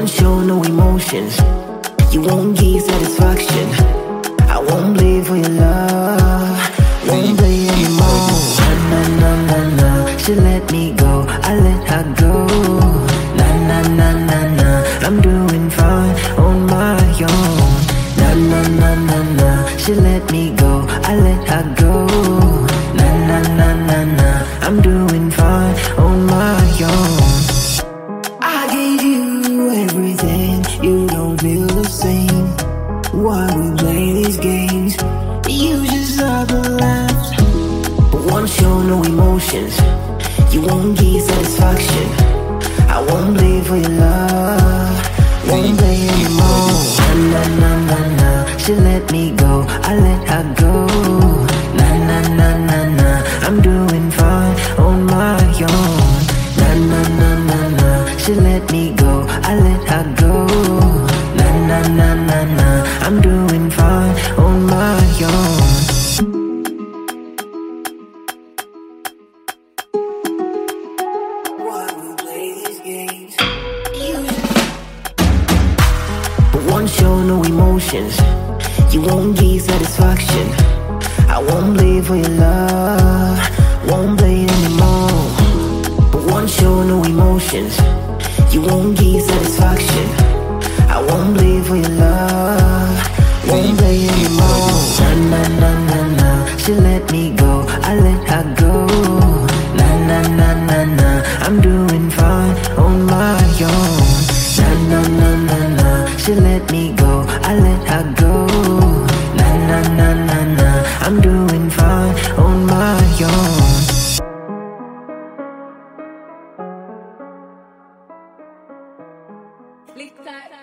won't show no emotions. You won't give satisfaction. I won't play for your love, won't play anymore. Na na na na, she let me go, I let her go. Na na na na na, I'm doing fine on my own. Na na na na na, she let me go, I let her go. Na na na na na, I'm doing fine on my own. I gave you everything, you don't feel the same. Why we play these games? You just love the laughs, but won't show no emotions. You won't give satisfaction. I won't play for your love, won't play anymore. Na na na na, she let me go, I let her go. Na na na na na, I'm doing fine on my own. Na na na na na, she let me go, I let her go. Na na na na na, I'm doing fine on my own. Why we play these games? But won't show no emotions. You won't give satisfaction. I won't play for your love, won't play anymore. But won't show no emotions. You won't give satisfaction. I won't play for your love, won't play anymore. Na na na na na, she let me go, I let her go. Na na na na na, I'm doing fine on my own. Na na na na na, she let me go, I let her go. Na na na na na, I'm doing fine on my own. Lick that.